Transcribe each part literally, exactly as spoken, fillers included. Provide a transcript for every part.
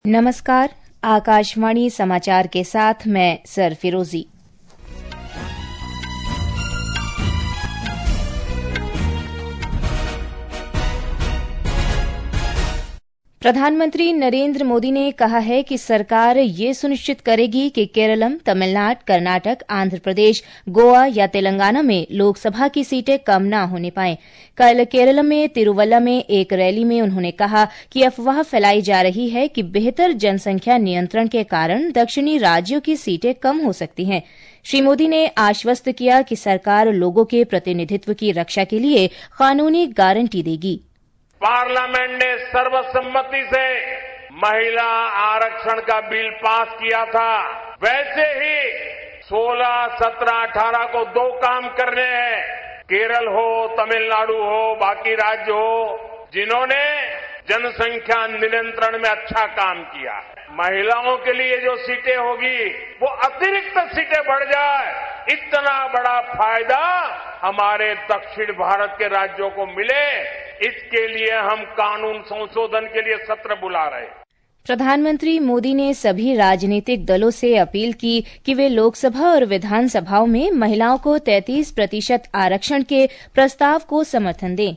नमस्कार, आकाशवाणी समाचार के साथ मैं सर फिरोजी। प्रधानमंत्री नरेंद्र मोदी ने कहा है कि सरकार ये सुनिश्चित करेगी कि केरलम, तमिलनाडु, कर्नाटक, आंध्र प्रदेश, गोवा या तेलंगाना में लोकसभा की सीटें कम न होने पाएं। कल केरल में तिरुवल्ला में एक रैली में उन्होंने कहा कि अफवाह फैलाई जा रही है कि बेहतर जनसंख्या नियंत्रण के कारण दक्षिणी राज्यों की सीटें कम हो सकती हैं। श्री मोदी ने आश्वस्त किया कि सरकार लोगों के प्रतिनिधित्व की रक्षा के लिए कानूनी गारंटी देगी। पार्लियामेंट ने सर्वसम्मति से महिला आरक्षण का बिल पास किया था। वैसे ही सोलह, सत्रह, अठारह को दो काम करने हैं। केरल हो, तमिलनाडु हो, बाकी राज्य हो, जिन्होंने जनसंख्या नियंत्रण में अच्छा काम किया है। महिलाओं के लिए जो सीटें होगी वो अतिरिक्त सीटें बढ़ जाए, इतना बड़ा फायदा हमारे दक्षिण भारत के राज्यों को मिले, इसके लिए हम कानून संशोधन के लिए सत्र बुला रहे हैं। प्रधानमंत्री मोदी ने सभी राजनीतिक दलों से अपील की कि वे लोकसभा और विधानसभाओं में महिलाओं को तैंतीस प्रतिशत आरक्षण के प्रस्ताव को समर्थन दें।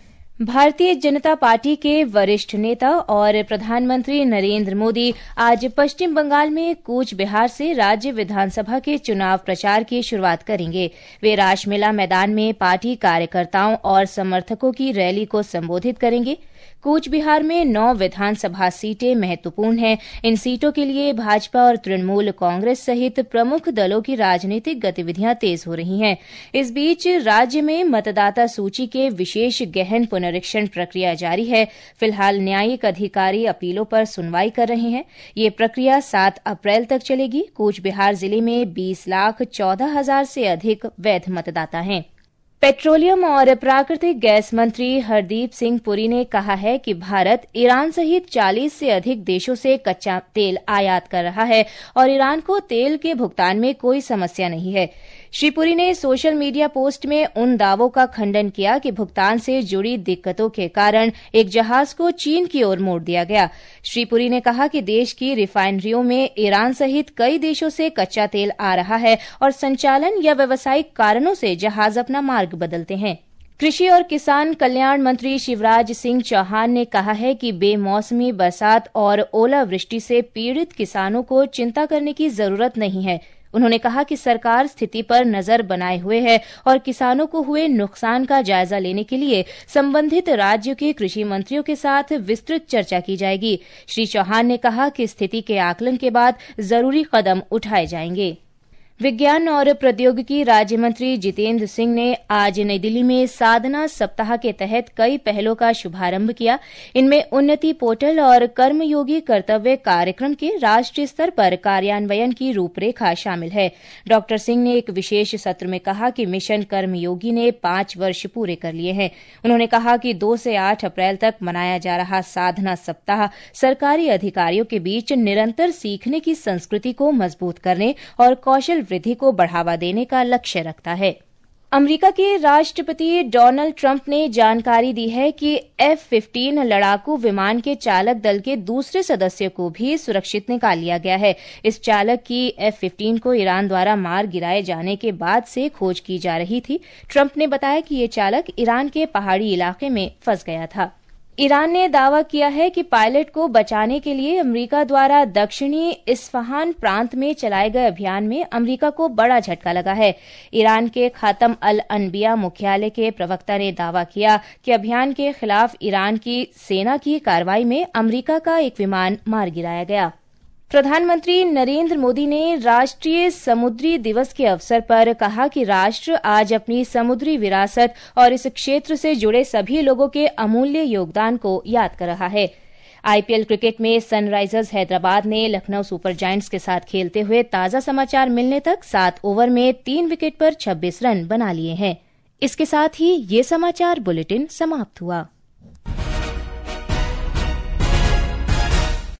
भारतीय जनता पार्टी के वरिष्ठ नेता और प्रधानमंत्री नरेंद्र मोदी आज पश्चिम बंगाल में कूच बिहार से राज्य विधानसभा के चुनाव प्रचार की शुरुआत करेंगे। वे रासमेला मैदान में पार्टी कार्यकर्ताओं और समर्थकों की रैली को संबोधित करेंगे। कूच बिहार में नौ विधानसभा सीटें महत्वपूर्ण हैं। इन सीटों के लिए भाजपा और तृणमूल कांग्रेस सहित प्रमुख दलों की राजनीतिक गतिविधियां तेज हो रही हैं। इस बीच राज्य में मतदाता सूची के विशेष गहन पुनरीक्षण प्रक्रिया जारी है। फिलहाल न्यायिक अधिकारी अपीलों पर सुनवाई कर रहे हैं। ये प्रक्रिया सात अप्रैल तक चलेगी। कूच बिहार जिले में बीस लाख चौदह हजार से अधिक वैध मतदाता हैं। पेट्रोलियम और प्राकृतिक गैस मंत्री हरदीप सिंह पुरी ने कहा है कि भारत ईरान सहित चालीस से अधिक देशों से कच्चा तेल आयात कर रहा है और ईरान को तेल के भुगतान में कोई समस्या नहीं है। श्री पुरी ने सोशल मीडिया पोस्ट में उन दावों का खंडन किया कि भुगतान से जुड़ी दिक्कतों के कारण एक जहाज को चीन की ओर मोड़ दिया गया। श्री पुरी ने कहा कि देश की रिफाइनरियों में ईरान सहित कई देशों से कच्चा तेल आ रहा है और संचालन या व्यावसायिक कारणों से जहाज अपना मार्ग बदलते हैं। कृषि और किसान कल्याण मंत्री शिवराज सिंह चौहान ने कहा है कि बेमौसमी बरसात और ओलावृष्टि से पीड़ित किसानों को चिंता करने की जरूरत नहीं है। उन्होंने कहा कि सरकार स्थिति पर नजर बनाए हुए है और किसानों को हुए नुकसान का जायजा लेने के लिए संबंधित राज्यों के कृषि मंत्रियों के साथ विस्तृत चर्चा की जाएगी। श्री चौहान ने कहा कि स्थिति के आकलन के बाद जरूरी कदम उठाए जाएंगे। विज्ञान और प्रौद्योगिकी राज्य मंत्री जितेंद्र सिंह ने आज नई दिल्ली में साधना सप्ताह के तहत कई पहलों का शुभारंभ किया। इनमें उन्नति पोर्टल और कर्मयोगी कर्तव्य कार्यक्रम के राष्ट्रीय स्तर पर कार्यान्वयन की रूपरेखा शामिल है। डॉ सिंह ने एक विशेष सत्र में कहा कि मिशन कर्मयोगी ने पांच वर्ष पूरे कर लिए हैं। उन्होंने कहा कि दो से आठ अप्रैल तक मनाया जा रहा साधना सप्ताह सरकारी अधिकारियों के बीच निरंतर सीखने की संस्कृति को मजबूत करने और कौशल वृद्धि को बढ़ावा देने का लक्ष्य रखता है। अमेरिका के राष्ट्रपति डोनाल्ड ट्रंप ने जानकारी दी है कि एफ पंद्रह लड़ाकू विमान के चालक दल के दूसरे सदस्य को भी सुरक्षित निकाल लिया गया है। इस चालक की एफ पंद्रह को ईरान द्वारा मार गिराए जाने के बाद से खोज की जा रही थी। ट्रंप ने बताया कि ये चालक ईरान के पहाड़ी इलाके में फंस गया था। ईरान ने दावा किया है कि पायलट को बचाने के लिए अमेरिका द्वारा दक्षिणी इस्फहान प्रांत में चलाए गए अभियान में अमेरिका को बड़ा झटका लगा है। ईरान के खातम अल अनबिया मुख्यालय के प्रवक्ता ने दावा किया कि अभियान के खिलाफ ईरान की सेना की कार्रवाई में अमेरिका का एक विमान मार गिराया गया। प्रधानमंत्री नरेंद्र मोदी ने राष्ट्रीय समुद्री दिवस के अवसर पर कहा कि राष्ट्र आज अपनी समुद्री विरासत और इस क्षेत्र से जुड़े सभी लोगों के अमूल्य योगदान को याद कर रहा है। आईपीएल क्रिकेट में सनराइजर्स हैदराबाद ने लखनऊ सुपर जायंट्स के साथ खेलते हुए ताजा समाचार मिलने तक सात ओवर में तीन विकेट पर छब्बीस रन बना लिए हैं। इसके साथ ही ये समाचार बुलेटिन समाप्त हुआ।